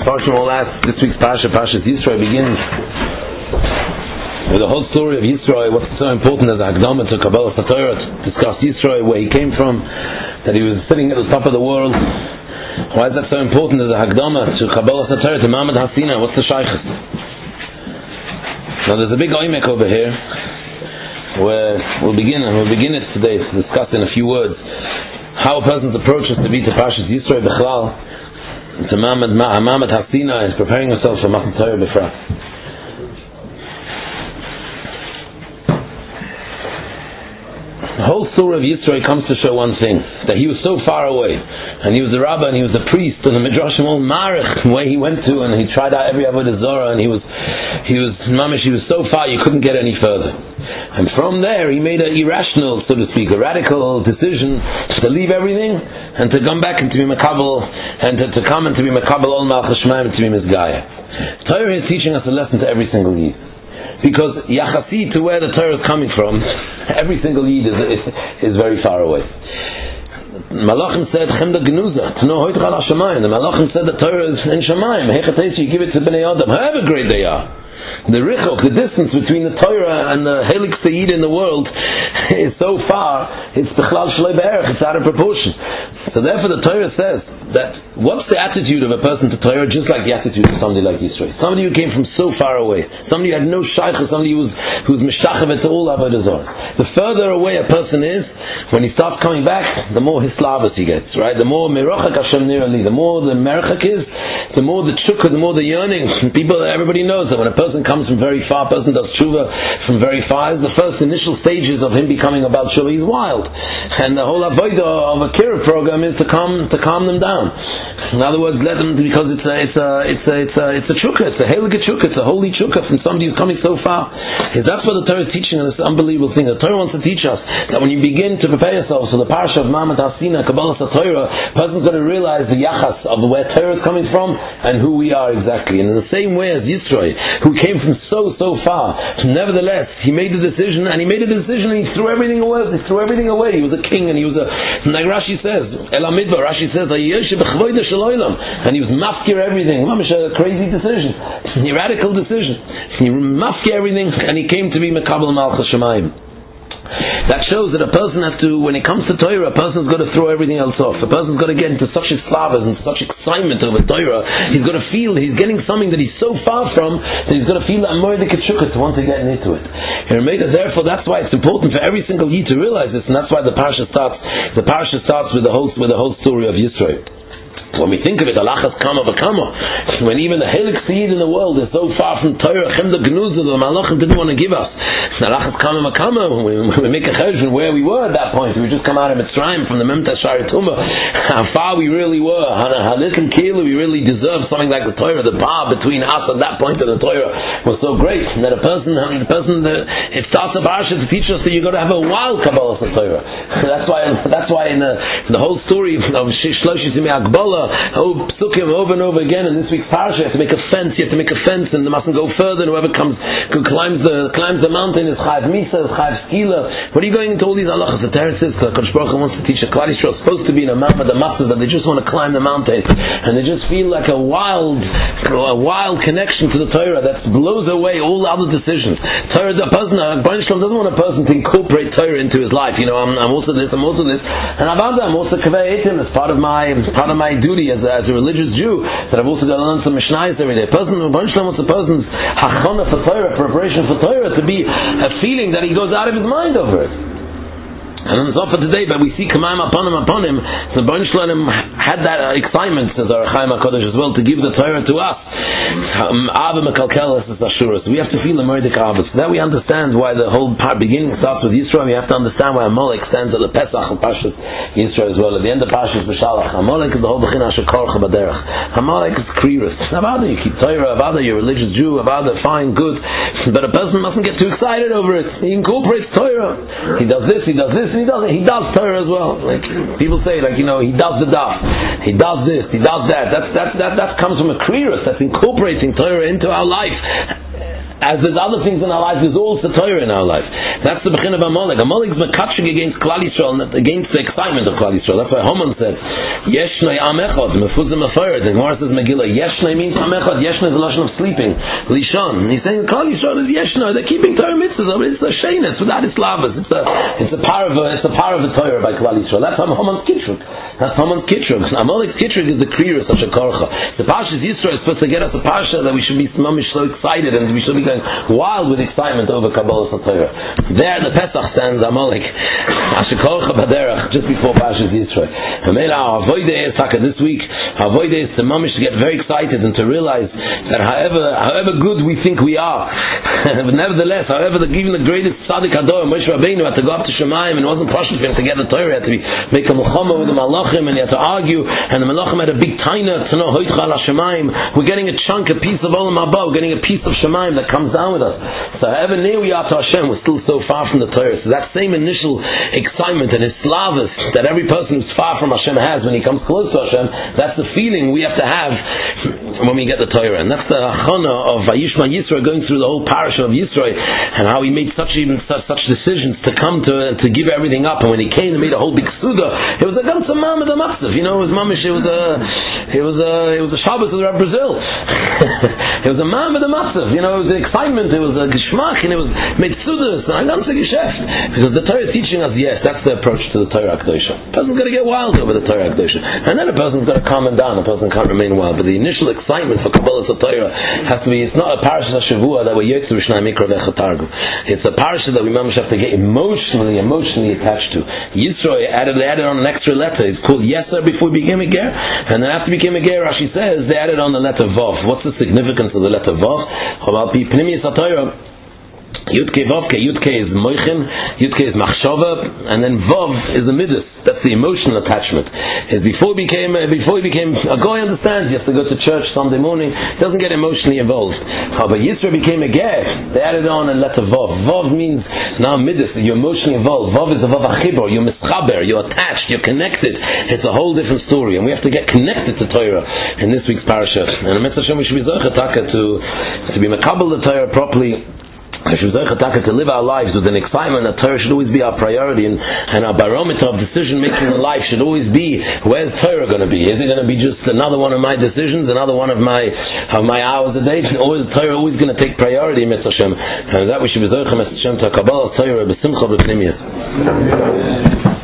Parshim all asked, this week's Parshas Yisro begins with the whole story of Yisro, what's so important as a Hagdama to Kabbalah Torah, to discuss Yisro, where he came from, that he was sitting at the top of the world. Why is that so important as a Hagdama to Kabbalah Torah, to Ma'amad Hasina? What's the Shaykhs? Now there's a big oimek over here, where we'll begin it today to discuss in a few words how a person's approach is to be to Parshas Yisro Bechlal, to Ma'amad Hasina is preparing himself for Matan Torah Befrat. The whole story of Yisro comes to show one thing, that he was so far away, and he was a rabbi, and he was a priest, and the Midrashim all marich, where he went to, and he tried out every Avodah Zorah, and he was so far you couldn't get any further. And from there he made an irrational, so to speak, a radical decision to leave everything and to come back and to be Makabel, and to come and to be Makabel Ol Malchus Shemaim and to be Mizgaya. Torah is teaching us a lesson to every single Yid, because Yachasi to where the Torah is coming from, every single Yid is very far away. Malachim said Chemda Genuza to know Hoitchal HaShamayim. The Malachim said the Torah is in Shamayim. Hechatayis, you give it to Bnei Adam, however great they are. The richok, the distance between the Torah and the Helik Seyyid in the world is so far, it's Bechlal Shloi Be'erech, it's out of proportion. So therefore the Torah says that what's the attitude of a person to Torah, just like the attitude of somebody like Yisro, somebody who came from so far away, somebody who had no shaycha, somebody who's mishachav to all Avodah Zorah. The further away a person is, when he starts coming back, the more hislavas he gets, right? The more merochak Hashem nirali, the more the merchak is, the more the chukka, the more the yearning. Everybody knows that when a person comes from very far, a person does tshuva from very far, the first initial stages of him becoming about tshuva, he's wild. And the whole avodah of a kiruv program is to calm them down. In other words, let them, because it's a chukka, it's a heilige chukka, it's a holy chukka from somebody who's coming so far. That's what the Torah is teaching us, this unbelievable thing. The Torah wants to teach us that when you begin to prepare yourself for the parsha of Ma'amad Hasina, Kabbalah Torah, a person's going to realize the yachas of where Torah is coming from and who we are exactly. And in the same way as Yisro, who came from so far, nevertheless, he made the decision, and he threw everything away. He was a king, and he was like Rashi says, Rashi says, and he was mafkir everything. A crazy decision, a radical decision. He mafkir everything, and he came to be Mekabel Malchus Shemaim. That shows that a person has to, when it comes to Torah, a person's got to throw everything else off. A person's got to get into such slavas and such excitement over Torah. He's got to feel he's getting something that he's so far from that he's got to feel that Moedik Chukka to want to get into it. And therefore, that's why it's important for every single Yid to realize this, and that's why the parsha starts. The parsha starts with the whole story of Yisro. When we think of it, Alachas Kama V'Kama, when even the Helik Seyyid in the world is so far from Torah, Chemda Genuza, the Malachim didn't want to give us. Alachas Kama V'Kama, when we make a cheshbon where we were at that point, we just come out of Mitzrayim from the Memta Shari Tumah, how far we really were, how little kilu we really deserved something like the Torah. The bar between us at that point and the Torah was so great that it starts a parsha to teach us that you've got to have a wild Kabbalah of Torah. That's why in the whole story of Shloshis Yimei Akbala, psukim over and over again in this week's parsha, you have to make a fence, and they mustn't go further, and whoever climbs the mountain is chayav misa, is chayav skila. What are you going into all these halachas? The Torah says Kadosh Baruch Hu wants to teach a Klal Yisrael is supposed to be in a map of the masses, that they just want to climb the mountain, and they just feel like a wild connection to the Torah that blows away all other decisions. Torah, Baruch Shalom doesn't want a person to incorporate Torah into his life. I'm also this, and I'm also kaveh etim as part of my duty as a religious Jew, that I've also got to learn some Mishnayos every day. Baruch Shalom wants a person's hachana for Torah, preparation for Torah, to be a feeling that he goes out of his mind over it. And that's all for today, but we see Kamayim upon him. So Baruch Shalom had that excitement, says our Chaim HaKadosh as well, to give the Torah to us. Ava Mekalkelas is Ashura. So we have to feel the Moedik Ava. So that we understand why the whole beginning starts with Yisro. We have to understand why Amalek stands at the Pesach of Pashas Yisro as well. At the end of Pashas B'Shalach, Amalek is the whole Bechina Shekorcha B'Derech. Amalek is Kriris. Avada, you keep Torah. Avada, you're a religious Jew. Avada, fine, good. But a person mustn't get too excited over it. He incorporates Torah. He does this, and he does Torah as well. Like people say, he does the daf, he does this, he does that. That comes from a krius. That's incorporating Torah into our life. as there's other things in our life, there's also Torah in our life. That's the Bechin of Amalek. Amalek is mekatshik against Klal Yisrael, against the excitement of Klal Yisrael. That's why Haman said, Yeshnei Am Echad, Mefuzim Afer. The Gemara says Megillah, Yeshnei means Am Echad. Yeshnei is the lashon of sleeping. Lishon. And he's saying Klal Yisrael is Yeshnei. They're keeping Torah mitzvahs, but it's a sheina. It's without its lavas. It's a power of a Torah by Klal Yisrael. That's Haman's Kitruk. That's Haman's Kitruk. Amalek's Kitruk is the kriya of such a korcha. The Parshas Yisrael is supposed to get us a parsha that we should be mamish so excited and we should be going wild with excitement over Kabbalah Torah. There, the Pesach stands Amalek, Ashikorcha Baderach, just before Parshas Yisrael. Our avodah is this week. Our avodah is to mamish to get very excited and to realize that however good we think we are, but nevertheless, even the greatest tzaddik hador, Moshe Rabbeinu, had to go up to Shemayim and it wasn't possible for him to get the Torah. He had to make a melchama with the malachim and he had to argue, and the malachim had a big taina to know hoitcha la Shemayim. We're getting a chunk, a piece of Olam Haba, we're getting a piece of Shemayim that comes down with us. So however near we are to Hashem, we're still so far from the Torah. So that same initial excitement and hislavus that every person who's far from Hashem has when he comes close to Hashem, that's the feeling we have to have when we get the Torah. And that's the achana of Vayishma Yisro, going through the whole parasha of Yisro and how he made such decisions to come to give everything up. And when he came, he made a whole big suda. It was a ganze mamad amaksiv. It was mamish. It was a Shabbos of Brazil. It was a mamad amaksiv. It was an excitement. It was a geschmack, and it was made sudas. And a ganze geschäft. Because the Torah is teaching us, yes, that's the approach to the Torah Kedosha. A person's got to get wild over the Torah Kedosha, and then a person's got to calm down. A person can't remain wild. But the initial excitement for Kabbalah Torah has to be. It's not a parasha Shavua that we're yotzer Shnai Mikra Vechatargu. It's a parasha that we have to get emotionally attached to. Yisro added on an extra letter. It's called Yeser before he became a ger, and then after he became a ger, Rashi says they added on the letter Vav. What's the significance of the letter Vav? Yudke Vavke. Yudke is Moichin, Yudke is Machshava, and then Vav is the Midas. That's the emotional attachment. Before he became a guy, understands. He has to go to church Sunday morning. He doesn't get emotionally involved. But Yisro became a ger. They added on a letter Vav. Vav means now Midas. You're emotionally involved. Vav is the Vav Achibor. You're mischaber. You're attached. You're connected. It's a whole different story, and we have to get connected to Torah in this week's parasha. And the Mitzvah Hashem, we should be zocheh to be makabel the Torah properly. To live our lives with an excitement that Torah should always be our priority, and our barometer of decision making in life should always be, where's Torah going to be? Is it going to be just another one of my decisions, another one of my hours a day, or is Torah always going to take priority, Mitzvah Hashem? And that we should be zocheh Mitzvah Hashem to Kabbalah Torah b'simcha b'pnimiyah.